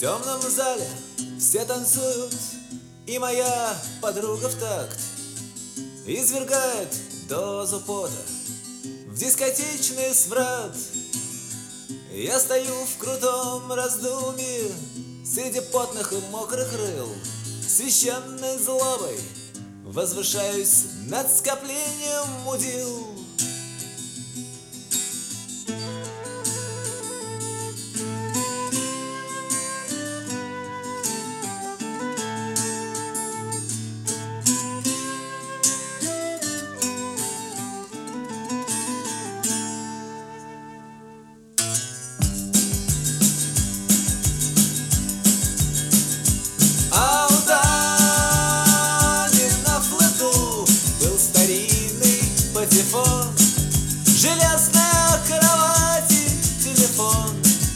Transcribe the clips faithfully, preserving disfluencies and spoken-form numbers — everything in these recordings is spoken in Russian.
темном зале все танцуют, и моя подруга в такт извергает дозу пота в дискотечный смрад. Я стою в крутом раздумье среди потных и мокрых рыл, священной злобой возвышаюсь над скоплением мудил. Патефон, железная кровать и телефон.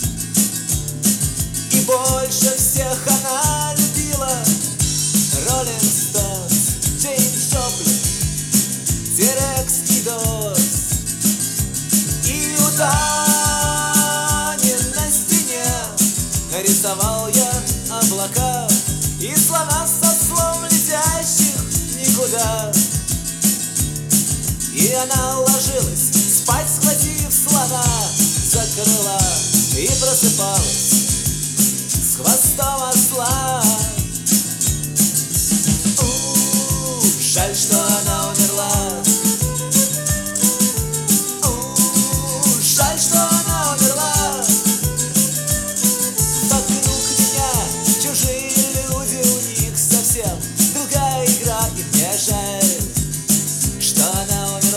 И больше всех она любила Роллинг Стоунс, Джеймс Джоплин, Тирекс и Дорс. И у Тани на стене нарисовал я облака и слона со слов летящих никуда. И она ложилась спать, схватив слона за крыла, и просыпалась с хвостом осла. У-у-у, жаль, что она умерла. У-у-у, жаль, что она умерла. Вокруг меня чужие люди, у них совсем другая игра, и мне жаль, что она умерла.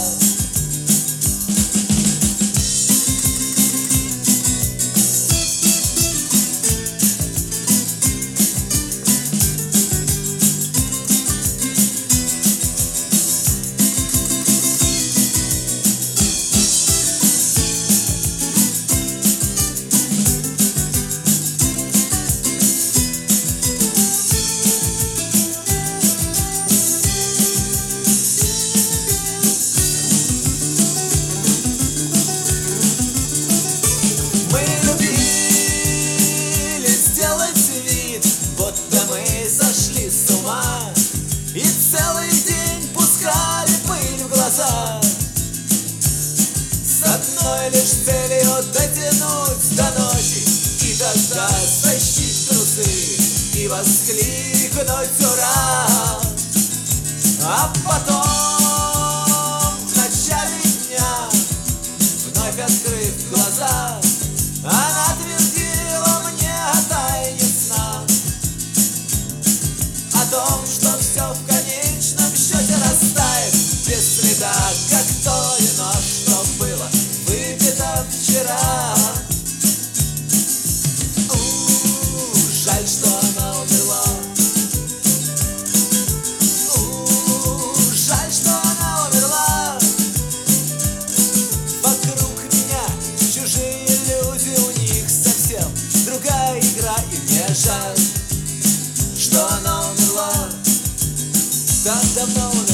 И целый день пускали пыль в глаза, с одной лишь целью дотянуть до ночи, и тогда стащить трусы и воскликнуть «Ура!». А потом в начале дня, вновь открыв глаза, она твердила мне о тайне сна, о том, что все в конечном счете растает без следа, как то вино, что было выпито вчера. У-у-у, жаль, что она умерла. У-у-у, жаль, что она умерла. Вокруг меня чужие люди, у них совсем другая игра, и мне жаль, что она умерла. Так давно